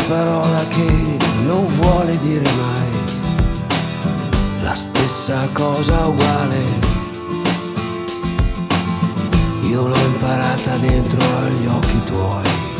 parola che non vuole dire mai la stessa cosa uguale. Io l'ho imparata dentro agli occhi tuoi.